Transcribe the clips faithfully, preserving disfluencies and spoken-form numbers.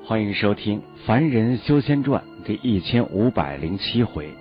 欢迎收听《凡人修仙传》第一千五百零七回。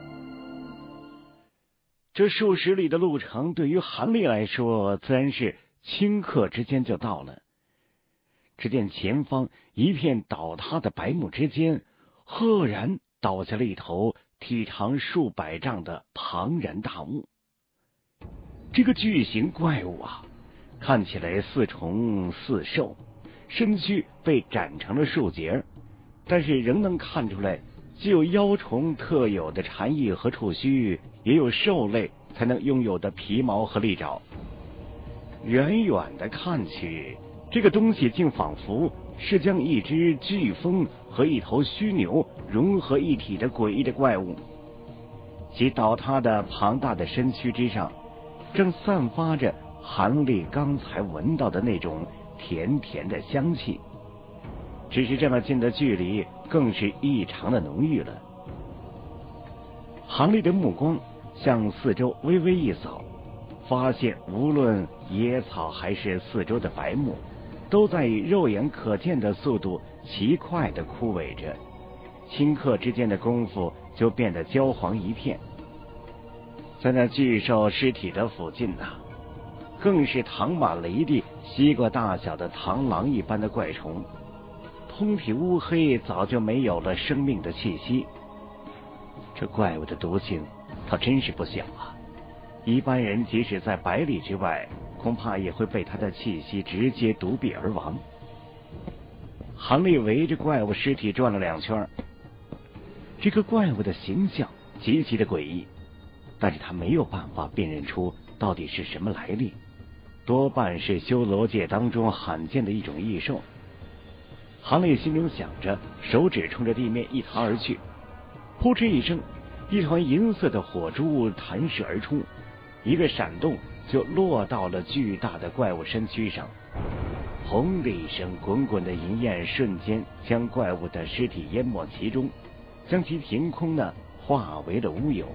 这数十里的路程，对于韩立来说，自然是顷刻之间就到了。只见前方一片倒塌的白幕之间，赫然倒下了一头体长数百丈的庞然大物。这个巨型怪物啊，看起来似虫似兽，身躯被斩成了数截，但是仍能看出来，既有妖虫特有的蝉翼和触须，也有兽类才能拥有的皮毛和利爪。远远的看去，这个东西竟仿佛是将一只飓风和一头虚牛融合一体的诡异的怪物。其倒塌的庞大的身躯之上，正散发着韩立刚才闻到的那种甜甜的香气，只是这么近的距离，更是异常的浓郁了。韩立的目光向四周微微一扫，发现无论野草还是四周的白木，都在以肉眼可见的速度奇快的枯萎着，顷刻之间的功夫就变得焦黄一片。在那巨兽尸体的附近啊，更是躺满了一地西瓜大小的螳螂一般的怪虫，通体乌黑，早就没有了生命的气息。这怪物的毒性它真是不小啊，一般人即使在百里之外，恐怕也会被它的气息直接毒毙而亡。韩立围着怪物尸体转了两圈，这个怪物的形象极其的诡异，但是他没有办法辨认出到底是什么来历，多半是修罗界当中罕见的一种异兽。韩立心中想着，手指冲着地面一弹而去，扑哧一声，一团银色的火珠弹射而出，一个闪动就落到了巨大的怪物身躯上。轰的一声，滚滚的银焰瞬间将怪物的尸体淹没其中，将其凭空呢化为了乌有。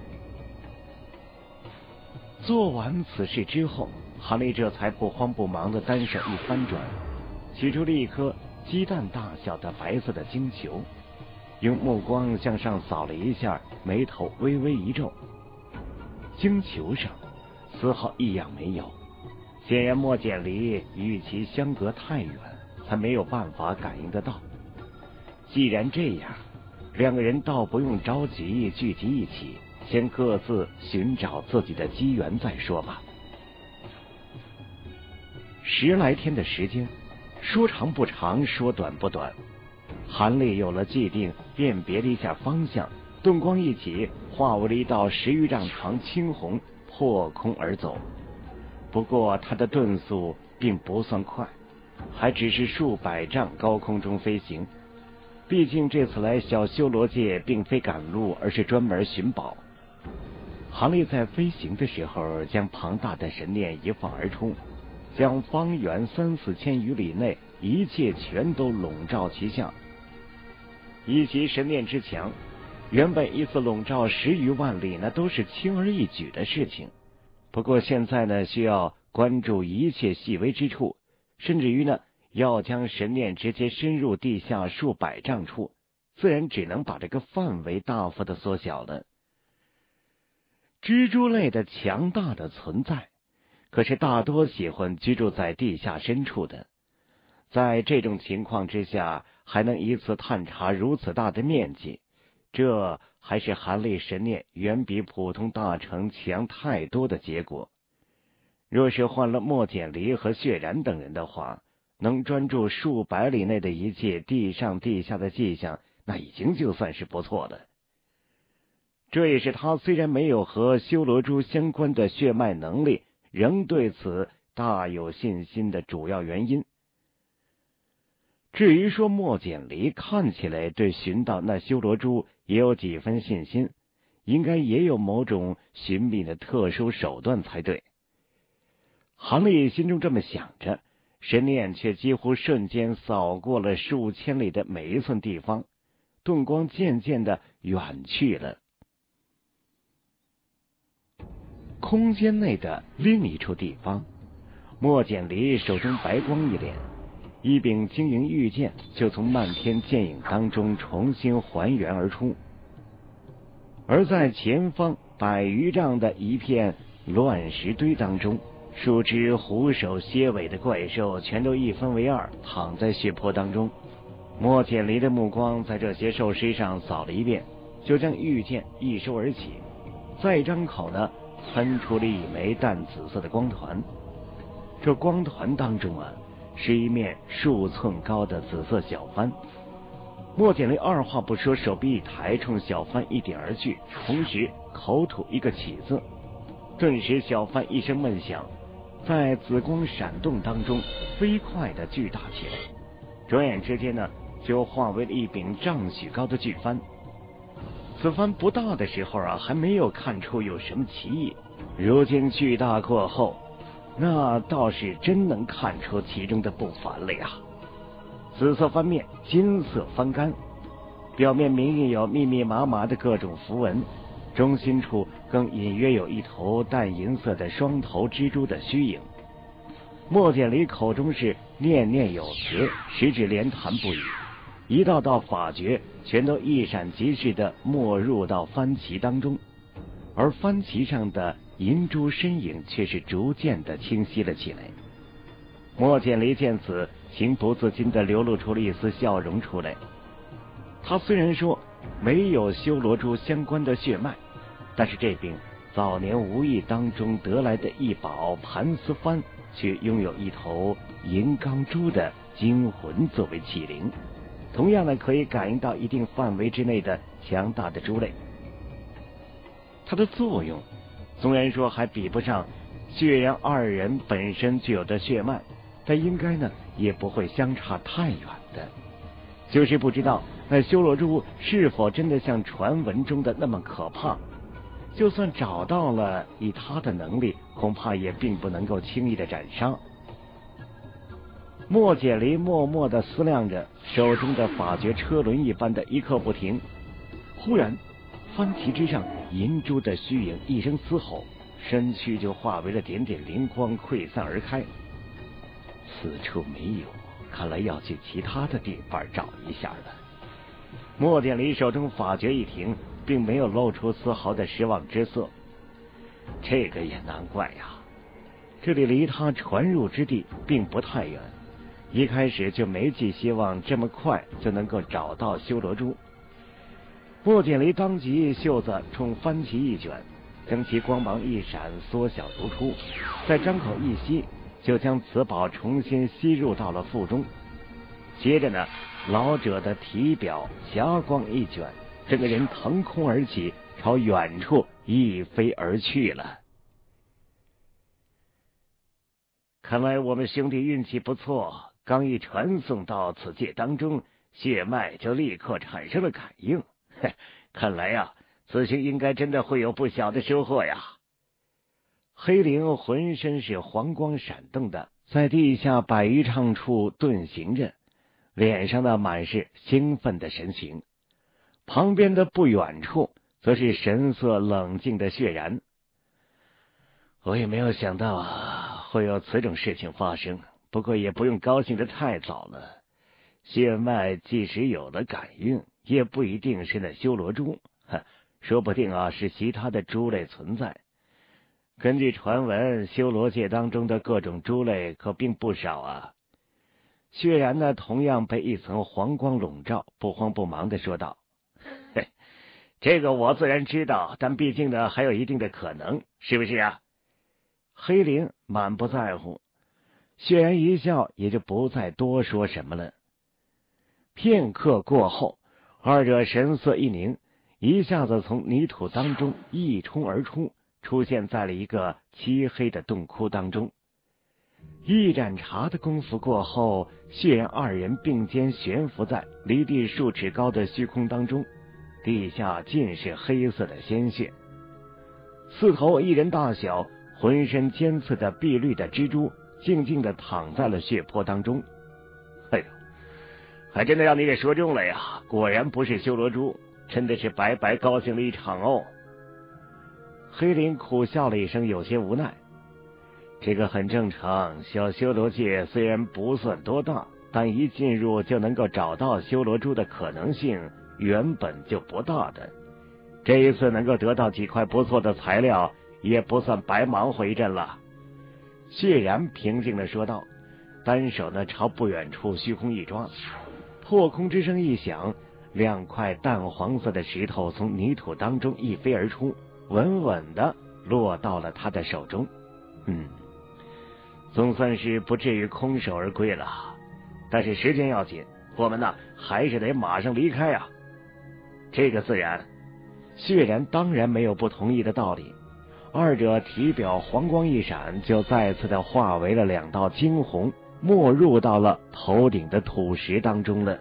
做完此事之后，韩立这才不慌不忙的单手一翻转，取出了一颗鸡蛋大小的白色的晶球，用目光向上扫了一下，眉头微微一皱。晶球上丝毫异样没有，显然莫简离与其相隔太远，才没有办法感应得到。既然这样，两个人倒不用着急聚集一起，先各自寻找自己的机缘再说吧。十来天的时间，说长不长，说短不短。韩立有了既定，辨别了一下方向，顿光一起，化为了一道十余丈长青红，破空而走。不过他的遁速并不算快，还只是数百丈高空中飞行。毕竟这次来小修罗界并非赶路，而是专门寻宝。韩立在飞行的时候，将庞大的神念一放而出，将方圆三四千余里内一切全都笼罩其下。以其神念之强，原本一次笼罩十余万里呢，都是轻而易举的事情。不过现在呢，需要关注一切细微之处，甚至于呢，要将神念直接深入地下数百丈处，自然只能把这个范围大幅的缩小了。蜘蛛类的强大的存在，可是大多喜欢居住在地下深处的。在这种情况之下，还能一次探查如此大的面积，这还是韩立神念远比普通大成强太多的结果。若是换了莫简离和血然等人的话，能专注数百里内的一切地上地下的迹象，那已经就算是不错了。这也是他虽然没有和修罗珠相关的血脉能力，仍对此大有信心的主要原因。至于说莫简离看起来对寻到那修罗珠也有几分信心，应该也有某种寻觅的特殊手段才对。韩立心中这么想着，神念却几乎瞬间扫过了数千里的每一寸地方，顿光渐渐的远去了。空间内的另一处地方，莫简离手中白光一敛， 一柄晶莹玉剑就从漫天剑影当中重新还原而出。而在前方百余丈的一片乱石堆当中，数只虎首蝎尾的怪兽全都一分为二，躺在血泊当中。莫简离的目光在这些兽尸上扫了一遍，就将玉剑一收而起，再张口呢喷出了一枚淡紫色的光团。这光团当中啊，是一面数寸高的紫色小帆。莫简离二话不说，手臂一抬，冲小帆一点而去，同时口吐一个起字，顿时小帆一声闷响，在紫光闪动当中飞快的巨大起来，转眼之间呢，就化为了一柄丈许高的巨帆。此帆不大的时候啊，还没有看出有什么奇异，如今巨大过后，那倒是真能看出其中的不凡了呀。紫色帆面，金色帆杆，表面明印有密密麻麻的各种符文，中心处更隐约有一头淡银色的双头蜘蛛的虚影。莫简离口中是念念有词，十指连弹不已，一道道法诀全都一闪即逝的没入到帆旗当中，而帆旗上的银珠身影却是逐渐的清晰了起来。莫简离见此，情不自禁的流露出了一丝笑容出来。他虽然说没有修罗珠相关的血脉，但是这柄早年无意当中得来的一宝盘丝幡，却拥有一头银刚蛛的精魂作为器灵，同样呢可以感应到一定范围之内的强大的蛛类。它的作用虽然说还比不上血然二人本身具有的血脉，但应该呢也不会相差太远的。就是不知道那修罗珠是否真的像传闻中的那么可怕，就算找到了，以他的能力恐怕也并不能够轻易的斩杀。莫简离默默的思量着手中的法诀车轮一般的一刻不停，忽然帆旗之上银珠的虚影一声嘶吼，身躯就化为了点点灵光溃散而开。此处没有，看来要去其他的地方找一下了。莫简离手中法诀一停，并没有露出丝毫的失望之色。这个也难怪呀，这里离他传入之地并不太远，一开始就没寄希望这么快就能够找到修罗珠。莫简离当即袖子冲帆旗一卷，将其光芒一闪，缩小如初，再张口一吸，就将此宝重新吸入到了腹中。接着呢，老者的体表霞光一卷，整个人腾空而起，朝远处一飞而去了。看来我们兄弟运气不错，刚一传送到此界当中，血脉就立刻产生了感应。看来呀、啊，此行应该真的会有不小的收获呀。黑灵浑身是黄光闪动的，在地下百余丈处遁行着，脸上呢满是兴奋的神情。旁边的不远处则是神色冷静的血然。我也没有想到啊，会有此种事情发生，不过也不用高兴得太早了。血脉即使有了感应，也不一定是那修罗珠，说不定啊是其他的珠类存在。根据传闻，修罗界当中的各种珠类可并不少啊。血然呢，同样被一层黄光笼罩，不慌不忙地说道：“嘿，这个我自然知道，但毕竟呢还有一定的可能，是不是啊？”黑灵满不在乎，血然一笑，也就不再多说什么了。片刻过后，二者神色一凝，一下子从泥土当中一冲而出，出现在了一个漆黑的洞窟当中。一盏茶的功夫过后，血然二人并肩悬浮在离地数尺高的虚空当中，地下尽是黑色的鲜血。四头一人大小、浑身尖刺的碧绿的蜘蛛静静地躺在了血泊当中。哎呦，还真的让你给说中了呀！果然不是修罗珠，真的是白白高兴了一场哦。黑灵苦笑了一声，有些无奈。这个很正常，小修罗界虽然不算多大， 但一进入就能够找到修罗珠的可能性原本就不大的。这一次能够得到几块不错的材料，也不算白忙活一阵了。血然平静地说道，单手呢朝不远处虚空一抓，破空之声一响，两块淡黄色的石头从泥土当中一飞而出，稳稳地落到了他的手中。嗯，总算是不至于空手而归了，但是时间要紧，我们呢还是得马上离开啊。这个自然，血然当然没有不同意的道理。二者体表黄光一闪，就再次的化为了两道惊鸿，没入到了头顶的土石当中了。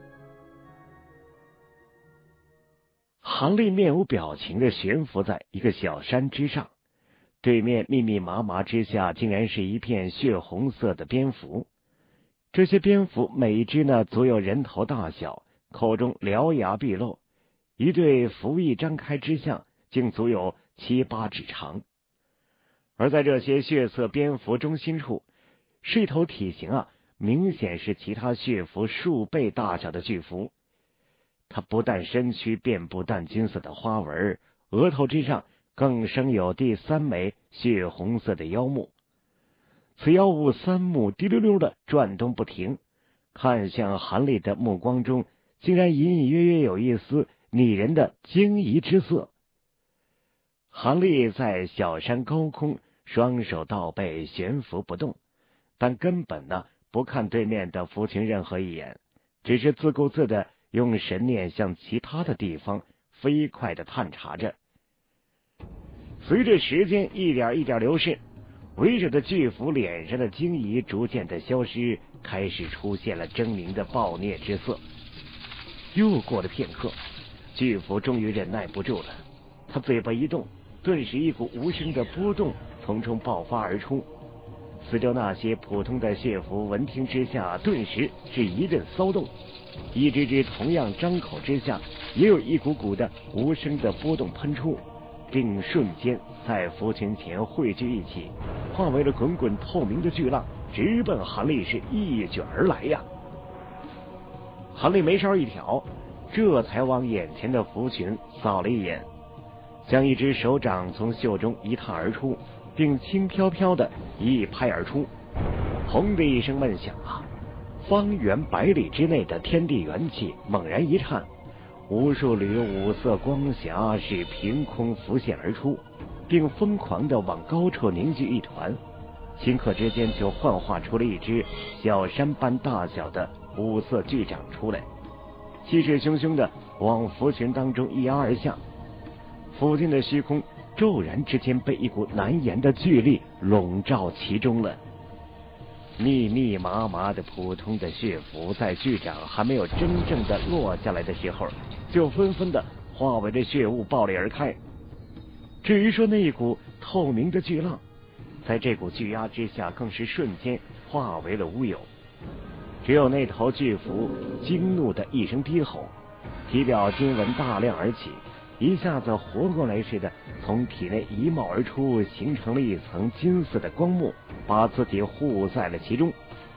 韩立面无表情的悬浮在一个小山之上，对面密密麻麻之下，竟然是一片血红色的蝙蝠。这些蝙蝠每一只呢足有人头大小，口中獠牙毕露，一对蝠翼张开之下，竟足有七八指长。而在这些血色蝙蝠中心处，是一头体型啊明显是其他血蝠数倍大小的巨蝠。它不但身躯遍布淡金色的花纹，额头之上更生有第三枚血红色的腰目。此妖物三目滴溜溜的转动不停，看向韩立的目光中，竟然隐隐约约有一丝拟人的惊疑之色。韩立在小山高空，双手倒背悬浮不动，但根本呢不看对面的蝠群任何一眼，只是自顾自的用神念向其他的地方飞快的探查着。随着时间一点一点流逝，围着的巨蝠脸上的惊疑逐渐的消失，开始出现了狰狞的暴虐之色。又过了片刻，巨蝠终于忍耐不住了，他嘴巴一动，顿时一股无声的波动从中爆发而出。四周那些普通的血蝠闻听之下，顿时是一阵骚动，一只只同样张口之下，也有一股股的无声的波动喷出，并瞬间在蝠群前汇聚一起，化为了滚滚透明的巨浪，直奔韩立是一卷而来呀！韩立眉梢一挑，这才往眼前的蝠群扫了一眼，将一只手掌从袖中一探而出，并轻飘飘的一拍而出，轰的一声闷响啊！方圆百里之内的天地元气猛然一颤，无数缕五色光霞是凭空浮现而出，并疯狂的往高处凝聚一团，顷刻之间就幻化出了一只小山般大小的五色巨掌出来，气势汹汹的往蝠群当中一压而下。附近的虚空骤然之间被一股难言的巨力笼罩其中了。密密麻麻的普通的血蝠在巨掌还没有真正的落下来的时候，就纷纷的化为了血雾爆裂而开。至于说那一股透明的巨浪，在这股巨压之下更是瞬间化为了乌有。只有那头巨蝠惊怒的一声低吼，体表金纹大亮而起，一下子活过来似的从体内一冒而出，形成了一层金色的光幕，把自己护在了其中。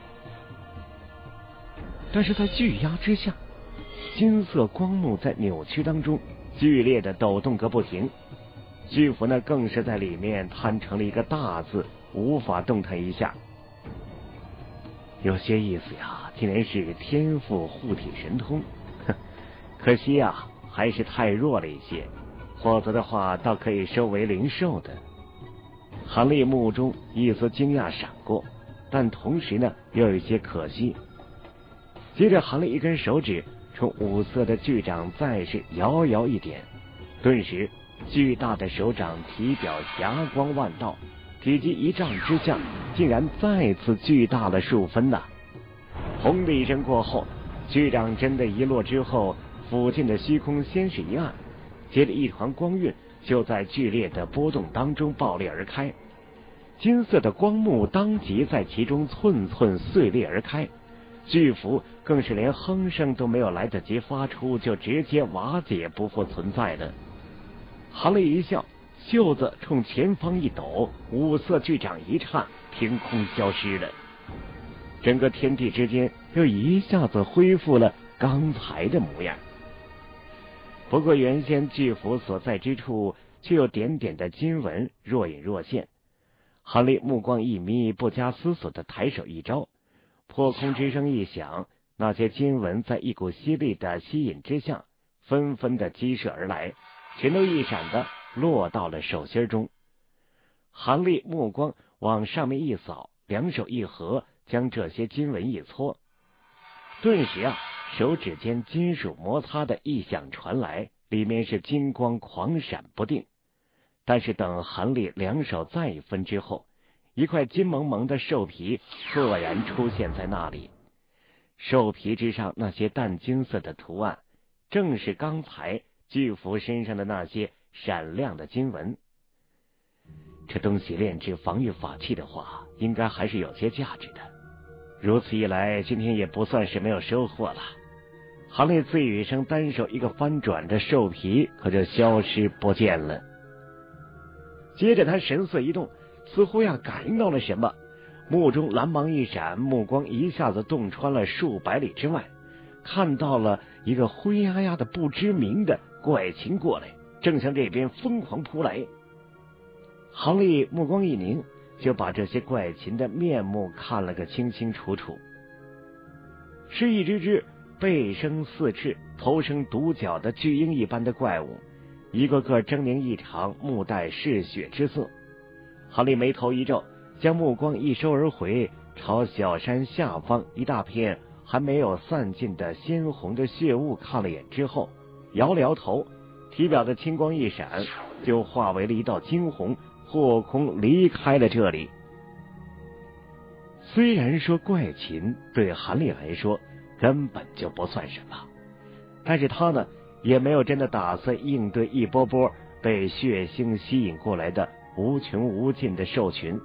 但是在巨压之下，金色光幕在扭曲当中剧烈的抖动个不停，巨蝠呢更是在里面摊成了一个大字，无法动弹一下。有些意思呀，竟然是天赋护体神通，可惜呀还是太弱了一些，否则的话倒可以收为灵兽的。韩立目中一丝惊讶闪过，但同时呢又有一些可惜。接着韩立一根手指冲五色的巨掌再是摇摇一点，顿时巨大的手掌体表霞光万道，体积一丈之下竟然再次巨大了数分呐！轰的一声过后，巨掌真的一落之后，附近的虚空先是一暗，接着一团光晕就在剧烈的波动当中爆裂而开，金色的光幕当即在其中寸寸碎裂而开，巨蝠更是连哼声都没有来得及发出，就直接瓦解不复存在了。韩立一笑，袖子冲前方一抖，五色巨掌一颤，凭空消失了。 整个天地之间又一下子恢复了刚才的模样。不过原先巨斧所在之处却有点点的金纹若隐若现。韩立目光一眯，不加思索的抬手一招，破空之声一响，那些金纹在一股犀利的吸引之下纷纷的激射而来，全都一闪的落到了手心中。韩立目光往上面一扫，两手一合，将这些金纹一搓，顿时啊，手指间金属摩擦的异响传来，里面是金光狂闪不定。但是等韩立两手再一分之后，一块金蒙蒙的兽皮赫然出现在那里。兽皮之上那些淡金色的图案，正是刚才巨斧身上的那些闪亮的金纹。这东西炼制防御法器的话，应该还是有些价值的。如此一来，今天也不算是没有收获了。韩立自语一声，单手一个翻转，这兽皮可就消失不见了。接着他神色一动，似乎呀感应到了什么，目中蓝芒一闪，目光一下子洞穿了数百里之外，看到了一个灰压压的不知名的怪禽过来，正向这边疯狂扑来。韩立目光一凝，就把这些怪禽的面目看了个清清楚楚。是一只只背生四翅、头生独角的巨鹰一般的怪物，一个个狰狞异常，目带嗜血之色。韩立眉头一皱，将目光一收而回，朝小山下方一大片还没有散尽的鲜红的血雾看了眼之后，摇了摇头，体表的青光一闪，就化为了一道金红，破空离开了这里。虽然说怪禽对韩立来说根本就不算什么，但是他呢也没有真的打算应对一波波被血腥吸引过来的无穷无尽的兽群。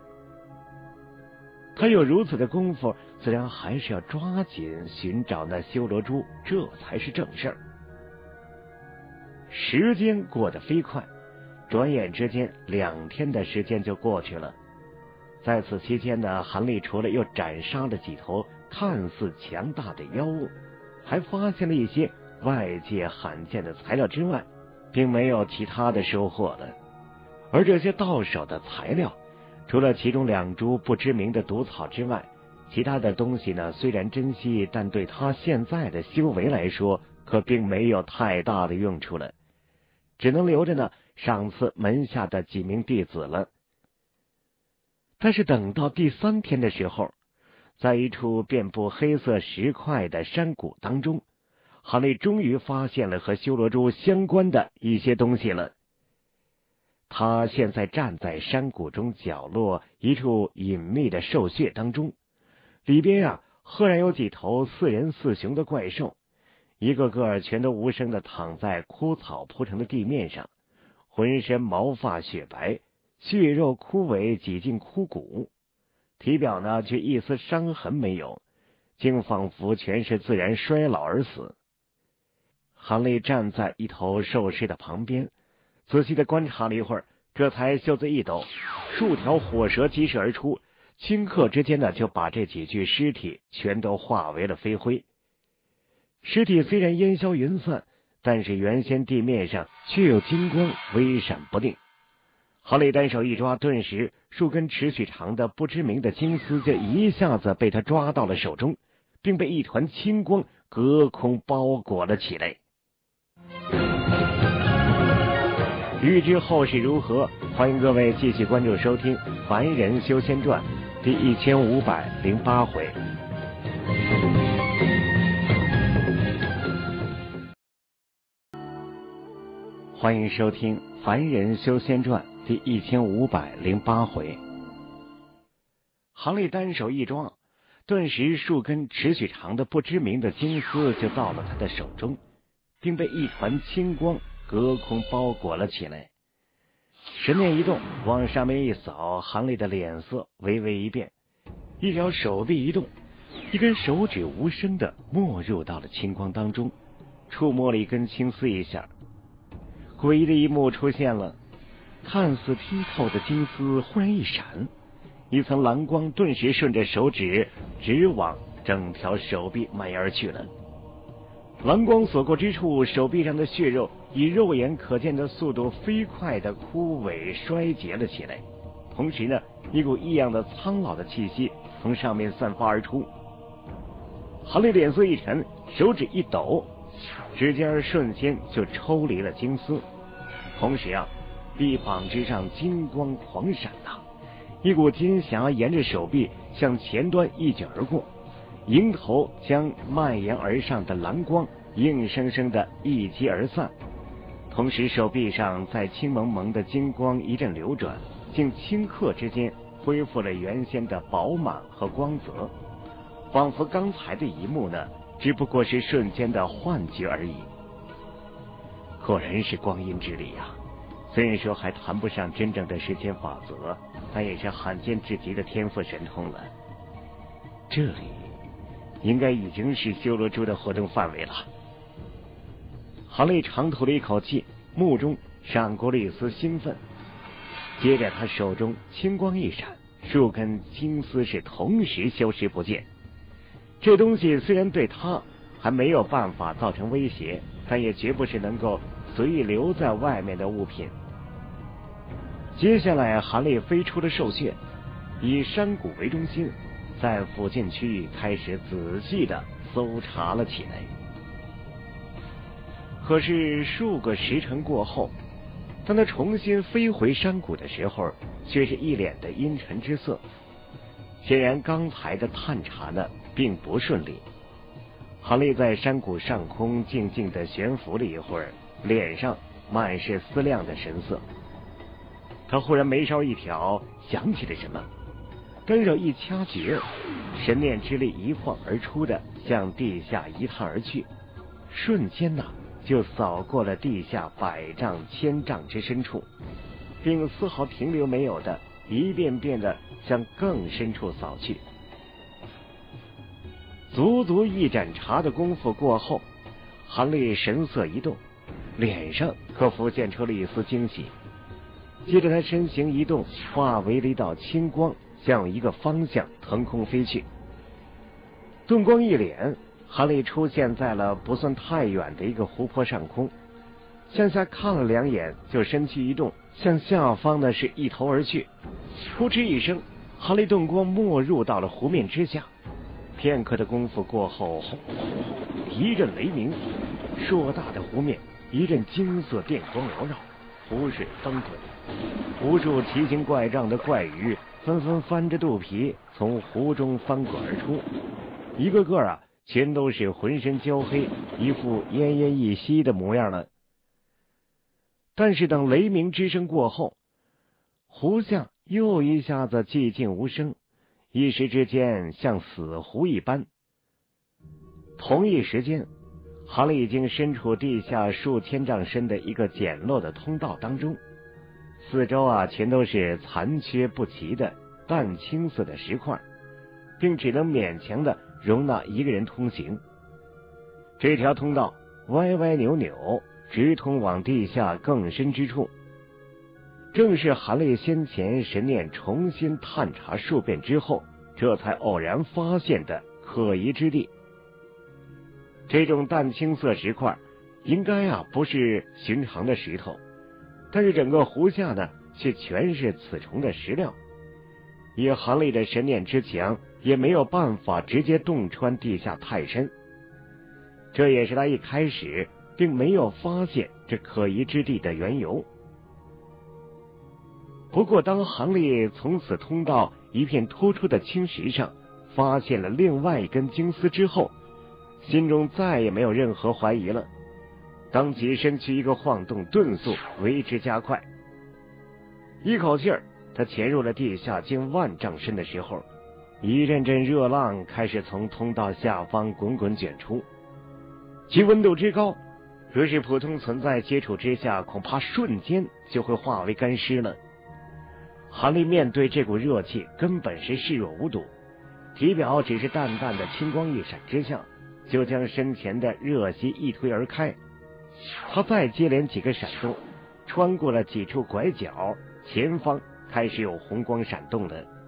他有如此的功夫，自然还是要抓紧寻找那修罗珠，这才是正事儿。时间过得飞快，转眼之间两天的时间就过去了。在此期间呢，韩立除了又斩杀了几头看似强大的妖物，还发现了一些外界罕见的材料之外，并没有其他的收获了。而这些到手的材料，除了其中两株不知名的毒草之外，其他的东西呢，虽然珍惜，但对他现在的修为来说，可并没有太大的用处了，只能留着呢赏赐门下的几名弟子了。但是等到第三天的时候，在一处遍布黑色石块的山谷当中，韩立终于发现了和修罗珠相关的一些东西了。他现在站在山谷中角落一处隐秘的兽穴当中，里边啊赫然有几头似人似熊的怪兽，一个个全都无声的躺在枯草铺成的地面上，浑身毛发雪白，血肉枯萎几近枯骨，体表呢却一丝伤痕没有，竟仿佛全是自然衰老而死。韩立站在一头兽尸的旁边，仔细的观察了一会儿，这才袖子一抖，数条火蛇激射而出，顷刻之间呢就把这几具尸体全都化为了飞灰。尸体虽然烟消云散，但是原先地面上却有金光微闪不定。韩立单手一抓，顿时数根尺许长的不知名的金丝就一下子被他抓到了手中，并被一团青光隔空包裹了起来。欲知后事如何，欢迎各位继续关注收听《凡人修仙传》第一千五百零八回。欢迎收听《凡人修仙传》第一千五百零八回。韩立单手一抓，顿时数根尺许长的不知名的金丝就到了他的手中，并被一团青光隔空包裹了起来。神念一动，往上面一扫，韩立的脸色微微一变，一条手臂一动，一根手指无声的没入到了青光当中，触摸了一根青丝一下，诡异的一幕出现了，看似剔透的金丝忽然一闪， 一层蓝光顿时顺着手指直往整条手臂蔓延而去了。蓝光所过之处，手臂上的血肉以肉眼可见的速度飞快地枯萎衰竭了起来，同时呢，一股异样的苍老的气息从上面散发而出。韩立脸色一沉，手指一抖，指尖瞬间就抽离了金丝，同时啊，臂膀之上金光狂闪呐、啊，一股金匣沿着手臂向前端一卷而过，迎头将蔓延而上的蓝光硬生生的一击而散。同时手臂上在青蒙蒙的金光一阵流转，竟顷刻之间恢复了原先的饱满和光泽，仿佛刚才的一幕呢，只不过是瞬间的幻觉而已。果然是光阴之力啊！虽然说还谈不上真正的时间法则，但也是罕见至极的天赋神通了。这里应该已经是修罗珠的活动范围了。韩立长吐了一口气，目中闪过了一丝兴奋。接着他手中青光一闪，数根金丝是同时消失不见。这东西虽然对他还没有办法造成威胁，但也绝不是能够随意留在外面的物品。接下来韩立飞出了兽穴，以山谷为中心，在附近区域开始仔细的搜查了起来。可是数个时辰过后，当他重新飞回山谷的时候，却是一脸的阴沉之色。显然刚才的探查呢并不顺利。韩立在山谷上空静静的悬浮了一会儿，脸上满是思量的神色。他忽然眉梢一挑，想起了什么，单手一掐诀，神念之力一晃而出的向地下一探而去，瞬间呐、啊就扫过了地下百丈千丈之深处，并丝毫停留没有的一遍遍的向更深处扫去。足足一盏茶的功夫过后，韩立神色一动，脸上可浮现出了一丝惊喜。接着他身形一动，化为了一道青光，向一个方向腾空飞去。顿光一敛，韩立出现在了不算太远的一个湖泊上空，向下看了两眼，就身躯一动，向下方呢是一头而去。扑哧一声，韩立顿光没入到了湖面之下。片刻的功夫过后，一阵雷鸣，硕大的湖面一阵金色电光缭绕，湖水翻滚，无数奇形怪状的怪鱼纷纷翻着肚皮从湖中翻滚而出，一个个啊全都是浑身焦黑，一副奄奄一息的模样了。但是等雷鸣之声过后，湖下又一下子寂静无声，一时之间像死湖一般。同一时间，韩立已经身处地下数千丈深的一个简陋的通道当中，四周啊全都是残缺不齐的淡青色的石块，并只能勉强的容纳一个人通行。这条通道歪歪扭扭，直通往地下更深之处，正是韩立先前神念重新探查数遍之后，这才偶然发现的可疑之地。这种淡青色石块应该啊不是寻常的石头，但是整个湖下呢却全是此虫的石料。以韩立的神念之强，也没有办法直接洞穿地下太深，这也是他一开始并没有发现这可疑之地的缘由。不过当韩立从此通道一片突出的青石上发现了另外一根金丝之后，心中再也没有任何怀疑了，当即身躯一个晃动，顿速为之加快。一口气儿他潜入了地下近万丈深的时候，一阵阵热浪开始从通道下方滚滚卷出，其温度之高，若是普通存在接触之下，恐怕瞬间就会化为干尸了。韩立面对这股热气根本是视若无睹，体表只是淡淡的青光一闪之下，就将身前的热息一推而开。他再接连几个闪动，穿过了几处拐角，前方开始有红光闪动了，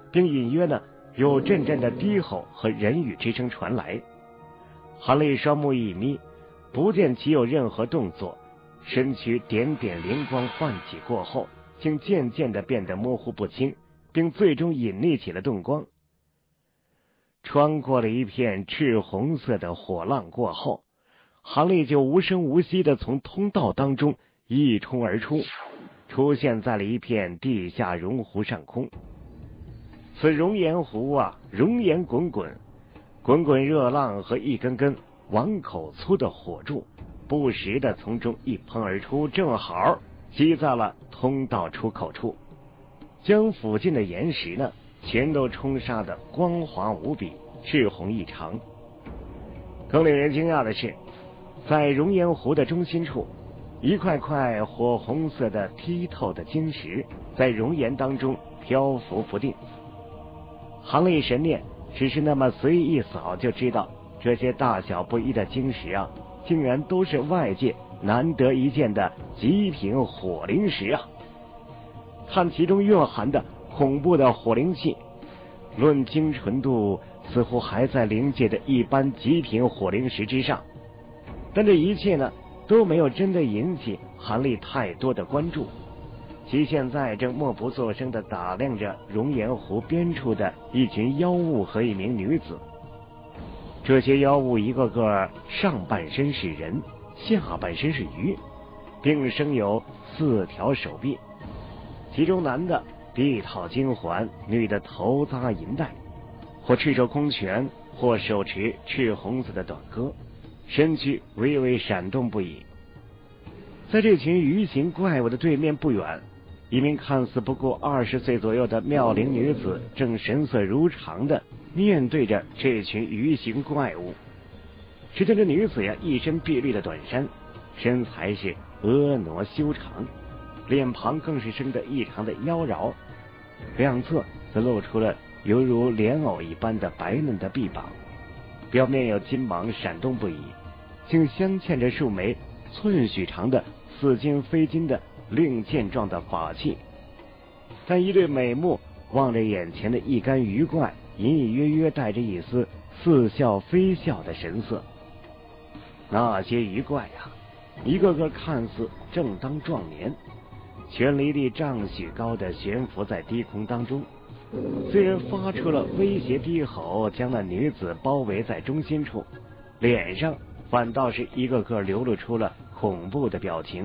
并隐约呢有阵阵的低吼和人语之声传来。韩立双目一眯，不见其有任何动作，身躯点点灵光泛起过后，竟渐渐的变得模糊不清，并最终隐匿起了动光。穿过了一片赤红色的火浪过后，韩立就无声无息的从通道当中一冲而出，出现在了一片地下熔湖上空。此熔岩湖啊，熔岩滚滚，滚滚热浪和一根根碗口粗的火柱不时的从中一喷而出，正好击在了通道出口处，将附近的岩石呢全都冲刷的光滑无比，赤红异常。更令人惊讶的是，在熔岩湖的中心处，一块块火红色的剔透的晶石在熔岩当中漂浮不定。韩立神念只是那么随意一扫，就知道这些大小不一的晶石啊，竟然都是外界难得一见的极品火灵石啊！看其中蕴含的恐怖的火灵气，论精纯度似乎还在灵界的一般极品火灵石之上，但这一切呢都没有真的引起韩立太多的关注。其现在正默不作声地打量着熔岩湖边处的一群妖物和一名女子。这些妖物一个个上半身是人，下半身是鱼，并生有四条手臂，其中男的臂套金环，女的头扎银带，或赤手空拳，或手持赤红色的短戈，身躯微微闪动不已。在这群鱼形怪物的对面不远，一名看似不过二十岁左右的妙龄女子正神色如常的面对着这群鱼形怪物。只见这女子呀，一身碧绿的短衫，身材是婀娜修长，脸庞更是生得异常的妖娆，两侧则露出了犹如莲藕一般的白嫩的臂膀，表面有金芒闪动不已，竟镶嵌着数枚寸许长的似金非金的令箭状的法器。但一对美目望着眼前的一干鱼怪，隐隐约约带着一丝似笑非笑的神色。那些鱼怪啊，一个个看似正当壮年，全离地丈许高的悬浮在低空当中，虽然发出了威胁低吼，将那女子包围在中心处，脸上反倒是一个个流露出了恐怖的表情。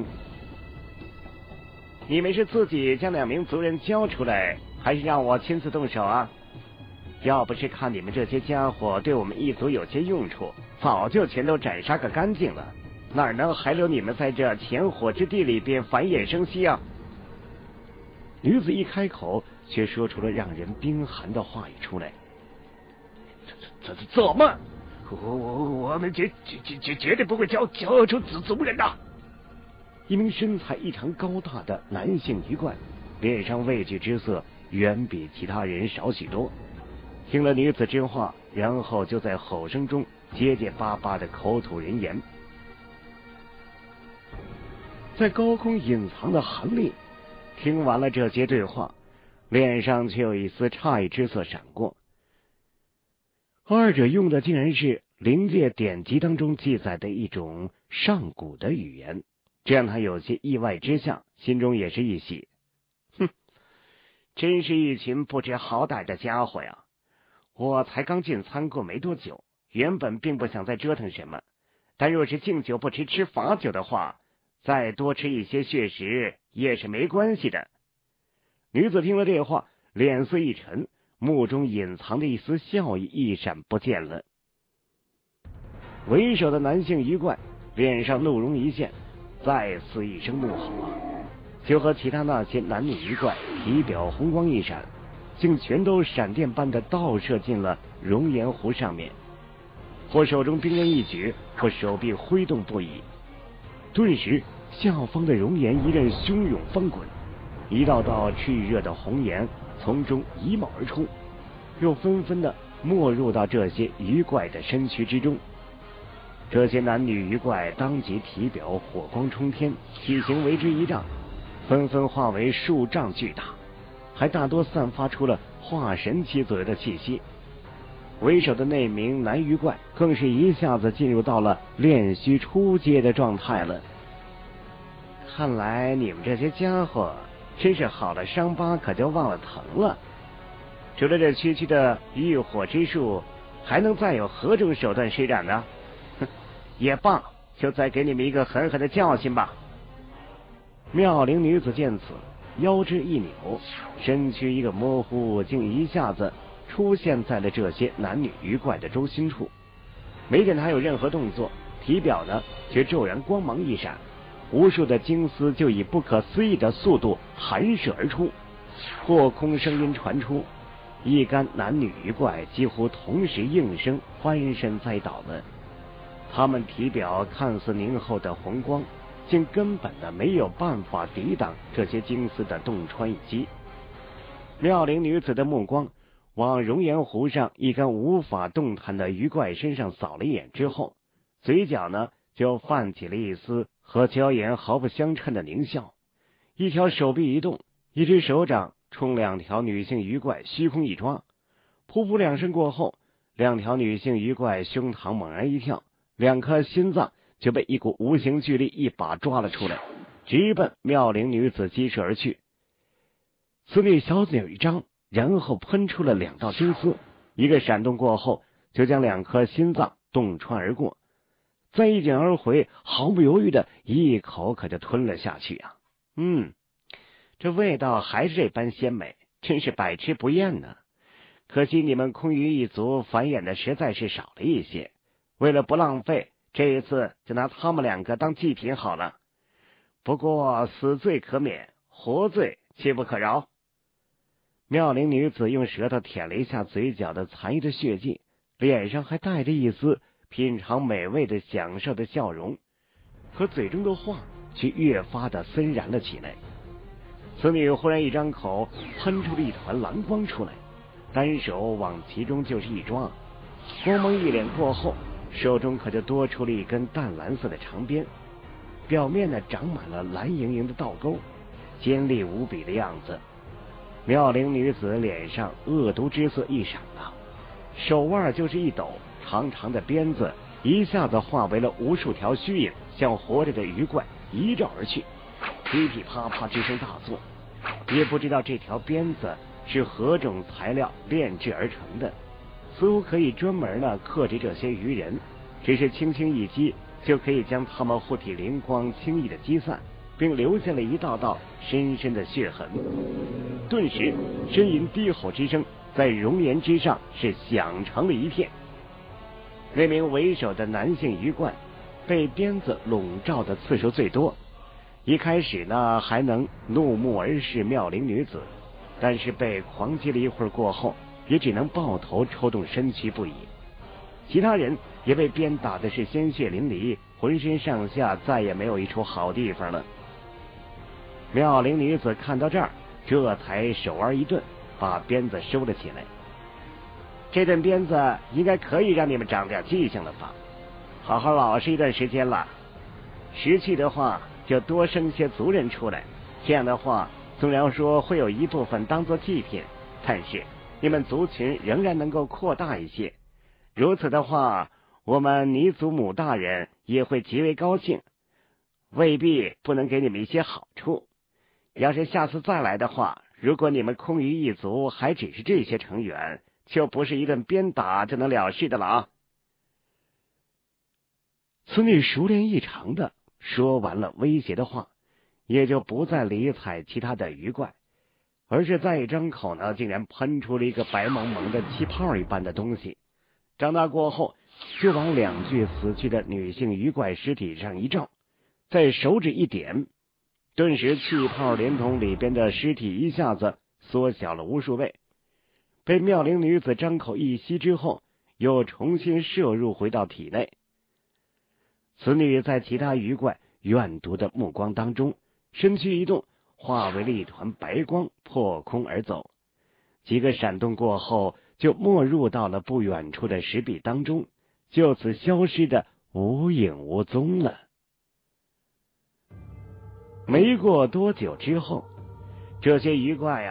你们是自己将两名族人交出来，还是让我亲自动手啊？要不是看你们这些家伙对我们一族有些用处，早就全都斩杀个干净了，哪能还留你们在这前火之地里边繁衍生息啊？女子一开口，却说出了让人冰寒的话语出来。怎怎怎么？我我我们绝绝绝绝对不会交交出子族人的！一名身材异常高大的男性鱼怪，脸上畏惧之色远比其他人少许多。听了女子之话，然后就在吼声中结结巴巴的口吐人言。在高空隐藏的韩立听完了这些对话，脸上却有一丝诧异之色闪过。二者用的竟然是灵界典籍当中记载的一种上古的语言，这让他有些意外之下，心中也是一喜。哼，真是一群不知好歹的家伙呀！我才刚进仓库没多久，原本并不想再折腾什么，但若是敬酒不吃吃罚酒的话，再多吃一些血食也是没关系的。女子听了这话，脸色一沉，目中隐藏的一丝笑意一闪不见了。为首的男性鱼怪脸上怒容一现，再次一声怒吼啊，就和其他那些男女鱼怪体表红光一闪，竟全都闪电般的倒射进了熔岩湖上面，或手中冰刃一举，或手臂挥动不已。顿时下方的熔岩一阵汹涌翻滚，一道道炽热的红岩从中一冒而出，又纷纷的没入到这些鱼怪的身躯之中。这些男女鱼怪当即体表火光冲天，体型为之一丈，纷纷化为数丈巨大，还大多散发出了化神期左右的气息。为首的那名男鱼怪更是一下子进入到了炼虚初阶的状态了。看来你们这些家伙真是好了伤疤可就忘了疼了。除了这区区的御火之术，还能再有何种手段施展呢？哼，也罢，就再给你们一个狠狠的教训吧。妙龄女子见此，腰肢一扭，身躯一个模糊，竟一下子出现在了这些男女鱼怪的周心处。没见他有任何动作，体表呢却骤然光芒一闪，无数的金丝就以不可思议的速度弹射而出，破空声音传出，一干男女鱼怪几乎同时应声翻身栽倒了。他们体表看似凝厚的红光，竟根本的没有办法抵挡这些金丝的洞穿一击。妙龄女子的目光往熔岩湖上一干无法动弹的鱼怪身上扫了一眼之后，嘴角呢就泛起了一丝和椒盐毫不相称的狞笑，一条手臂一动，一只手掌冲两条女性鱼怪虚空一抓，噗噗两声过后，两条女性鱼怪胸膛猛然一跳，两颗心脏就被一股无形巨力一把抓了出来，直奔妙龄女子击射而去。此女小嘴一张，然后喷出了两道金丝，一个闪动过后，就将两颗心脏洞穿而过，再一卷而回，毫不犹豫的一口可就吞了下去啊！嗯，这味道还是这般鲜美，真是百吃不厌呢。可惜你们空余一族繁衍的实在是少了一些，为了不浪费，这一次就拿他们两个当祭品好了。不过死罪可免，活罪切不可饶。妙龄女子用舌头舔了一下嘴角的残余的血迹，脸上还带着一丝品尝美味的享受的笑容，可嘴中的话却越发的森然了起来。此女忽然一张口，喷出了一团蓝光出来，单手往其中就是一抓，光芒一脸过后，手中可就多出了一根淡蓝色的长鞭，表面呢长满了蓝莹莹的倒钩，尖利无比的样子。妙龄女子脸上恶毒之色一闪啊，手腕就是一抖，长长的鞭子一下子化为了无数条虚影，向活着的鱼怪一照而去，噼噼啪啪之声大作。也不知道这条鞭子是何种材料炼制而成的，似乎可以专门呢克制这些鱼人，只是轻轻一击就可以将他们护体灵光轻易的击散，并留下了一道道深深的血痕。顿时呻吟低吼之声在熔岩之上是响成了一片。那名为首的男性鱼怪被鞭子笼罩的次数最多，一开始呢还能怒目而视妙龄女子，但是被狂击了一会儿过后，也只能抱头抽动身躯不已。其他人也被鞭打的是鲜血淋漓，浑身上下再也没有一处好地方了。妙龄女子看到这儿，这才手腕一顿，把鞭子收了起来。这顿鞭子应该可以让你们长点记性了吧？好好老实一段时间了，识趣的话就多生些族人出来，这样的话虽然说会有一部分当做祭品，但是你们族群仍然能够扩大一些。如此的话，我们泥族母大人也会极为高兴，未必不能给你们一些好处。要是下次再来的话，如果你们空余一族还只是这些成员，就不是一顿鞭打就能了事的了啊！此女熟练异常的说完了威胁的话，也就不再理睬其他的鱼怪，而是再一张口呢，竟然喷出了一个白蒙蒙的气泡一般的东西，长大过后就往两具死去的女性鱼怪尸体上一照，再手指一点，顿时气泡连同里边的尸体一下子缩小了无数倍，被妙龄女子张口一吸之后，又重新摄入回到体内。此女在其他鱼怪怨毒的目光当中，身躯一动，化为了一团白光，破空而走。几个闪动过后，就没入到了不远处的石壁当中，就此消失的无影无踪了。没过多久之后，这些鱼怪呀、啊、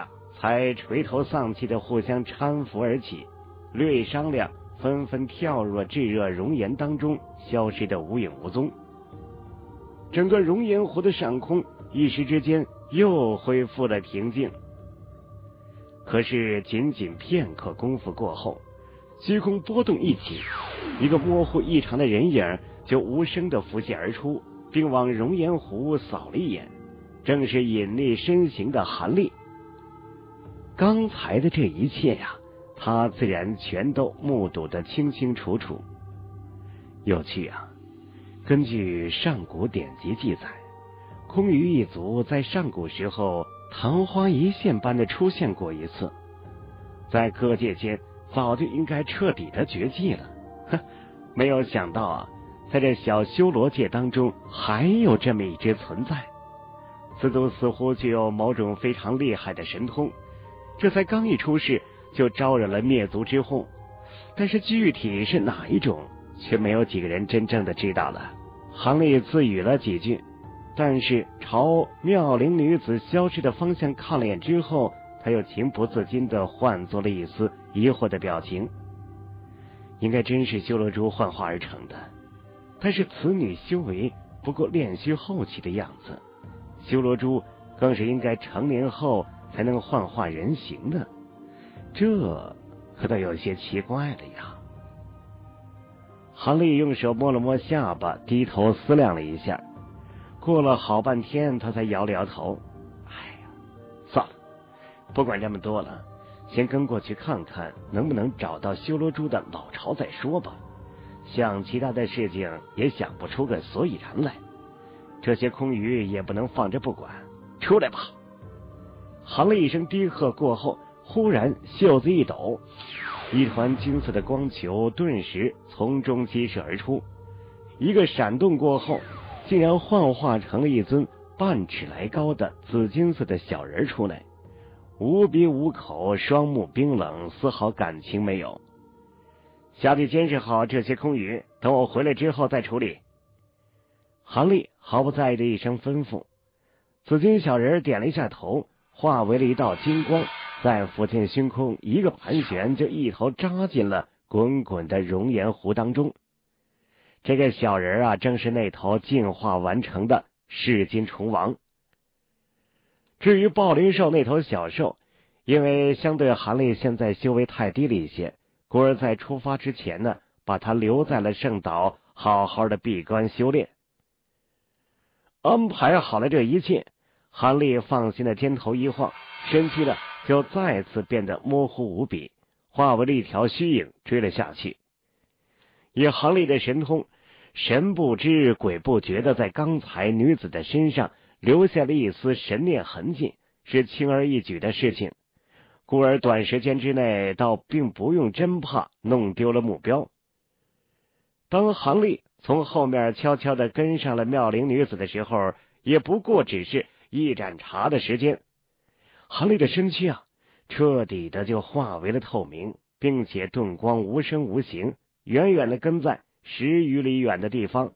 才垂头丧气的互相搀扶而起，略一商量，纷纷跳入了炙热熔岩当中，消失得无影无踪。整个熔岩湖的上空一时之间又恢复了平静。可是仅仅片刻功夫过后，虚空波动一起，一个模糊异常的人影就无声地浮现而出，并往熔岩湖扫了一眼，正是隐匿身形的韩立。刚才的这一切呀、啊，他自然全都目睹得清清楚楚。有趣啊！根据上古典籍记载，空余一族在上古时候昙花一现般的出现过一次，在各界间早就应该彻底的绝迹了。呵，没有想到啊，在这小修罗界当中还有这么一只存在。此族似乎具有某种非常厉害的神通，这才刚一出世就招惹了灭族之祸，但是具体是哪一种，却没有几个人真正的知道了。韩立自语了几句，但是朝妙龄女子消失的方向看了眼之后，他又情不自禁地换作了一丝疑惑的表情。应该真是修罗珠幻化而成的，但是此女修为不过炼虚后期的样子，修罗珠更是应该成年后才能幻化人形的，这可倒有些奇怪了呀。韩立用手摸了摸下巴，低头思量了一下，过了好半天他才摇了摇头。哎呀，算了，不管这么多了，先跟过去看看能不能找到修罗珠的老巢再说吧。想其他的事情也想不出个所以然来，这些空余也不能放着不管，出来吧。韩立一声低喝过后，忽然袖子一抖，一团金色的光球顿时从中激射而出，一个闪动过后，竟然幻化成了一尊半尺来高的紫金色的小人出来，无鼻无口，双目冰冷，丝毫感情没有。下去监视好这些空余，等我回来之后再处理。韩立毫不在意的一声吩咐，紫金小人点了一下头，化为了一道金光，在附近虚空一个盘旋，就一头扎进了滚滚的熔岩湖当中。这个小人啊，正是那头进化完成的噬金虫王。至于暴灵兽那头小兽，因为相对韩立现在修为太低了一些，故而在出发之前呢，把他留在了圣岛，好好的闭关修炼。安排好了这一切，韩立放心的肩头一晃，身躯呢就再次变得模糊无比，化为了一条虚影追了下去。以韩立的神通，神不知鬼不觉的在刚才女子的身上留下了一丝神念痕迹，是轻而易举的事情，故而短时间之内倒并不用真怕弄丢了目标。当韩立从后面悄悄地跟上了妙龄女子的时候，也不过只是一盏茶的时间，韩立的身躯啊，彻底的就化为了透明，并且遁光无声无形，远远的跟在十余里远的地方。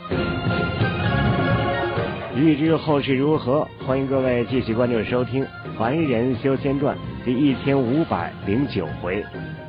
欲知后事如何，欢迎各位继续关注收听《凡人修仙传》第一千五百零九回。